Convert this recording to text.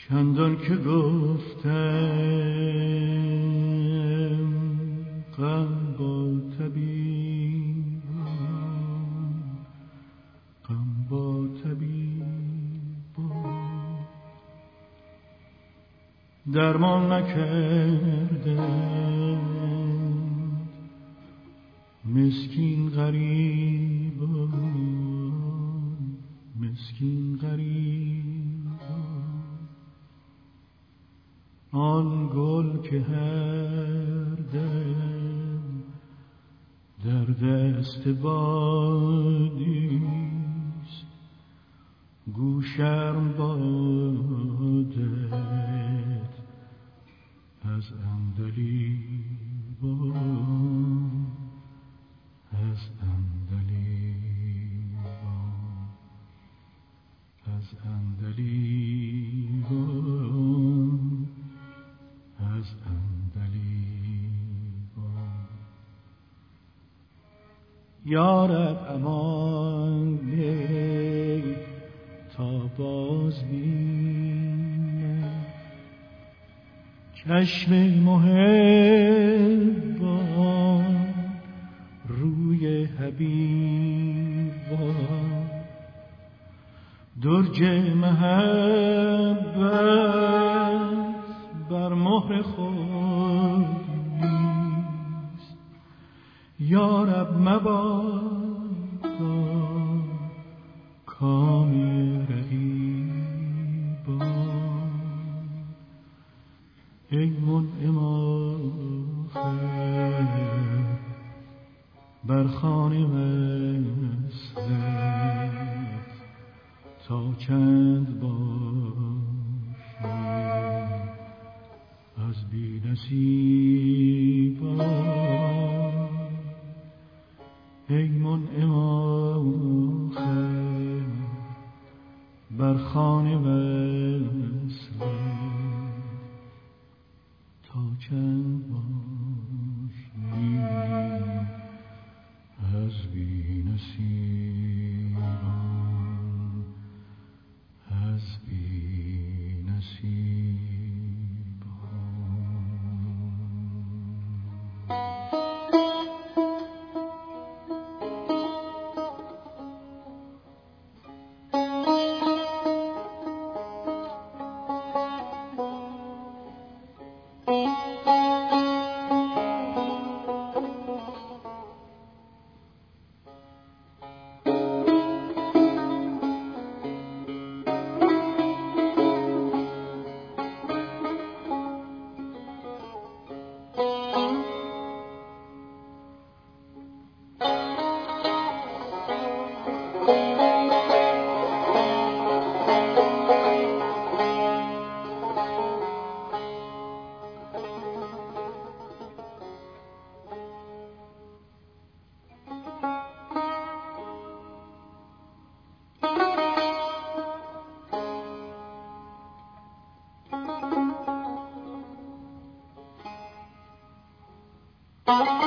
چندان که گفتم غم با طبیب، غم با طبیب درمان نکردند مسکین غریبان، مسکین غریبان. آن گل که هر دم در دست بادیست، گو شرم بادت از عندلیبان، از عندلیبان، از عندلیبان، از عندلیبان. یارب امان ده تا باز بینم چشم محبان روی حبیبان. درج محبت بر مهر خود نیست، یارب مبادا کام رقیبان. ای منعم آخر بر خوان وصلت تا چند باشی از بی نصیبان. ای منعم آخر بر خوان وصلت تا چند باشی از بی نصیبان، از بی نصیبان.